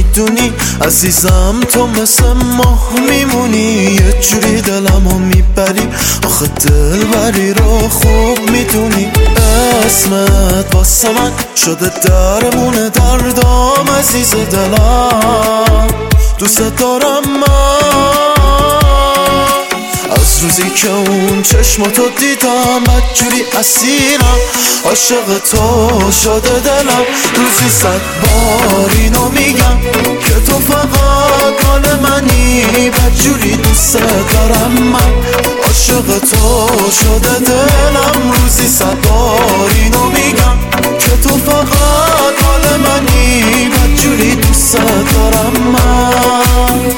میدونی عزیزم تو مثل ماه میمونی، یه جوری دلمو میبری، آخه دلبری رو خوب میدونی. اسمت واسه من شده درمون دردام، عزیز دلم دوست دارم من. از روزی که اون چشماتو دیدم بدجوری اسیرم، عاشق تو شده دلم. روزی 100 بار اینو میگم که تو فقط مال منی، بدجوری دوست دارم من، عاشق تو شده دلم. روزی 100 بار اینو میگم که تو فقط مال منی، بدجوری دوست دارم من.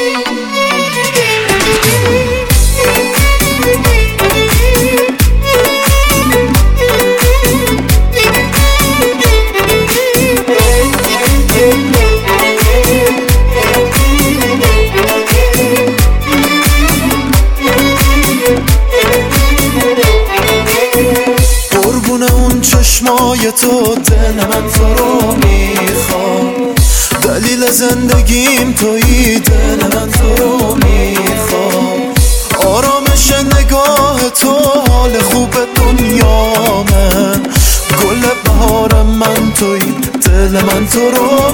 چشمای تو دل من تو رو میخواد، دلیل زندگیم تویی، دل من تو رو میخواد. آرامش نگاه تو حال خوب دنیامه، گل بهار من تویی، دل من تو رو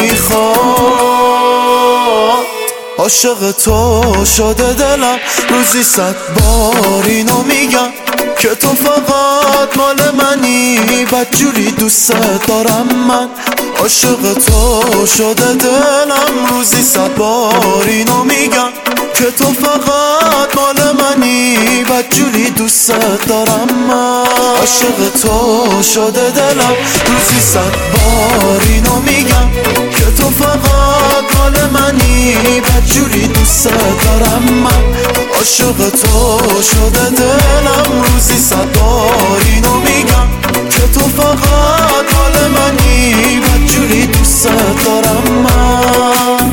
میخواد. عاشق تو شده دلم، روزی 100 بار اینو میگم که تو فقط مال منی، بدجوری دوست دارم من، عاشق تو شده دلم. روزی 100 بار اینو میگم که تو فقط مال منی، بدجوری دوست دارم من، عاشق تو شده دلم. روزی 100 بار اینو میگم که تو فقط مال منی، بدجوری دوست دارم من، عاشق تو شده دلم. روزی 100 بار اینو میگم که تو فقط مال منی، بدجوری دوست دارم من.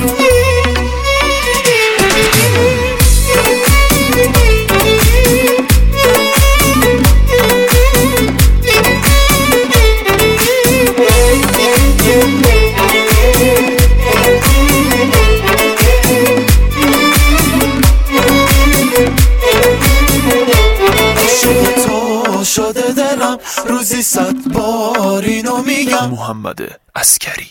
شده دلم، روزی 100 بار اینو میگم. محمد عسکری.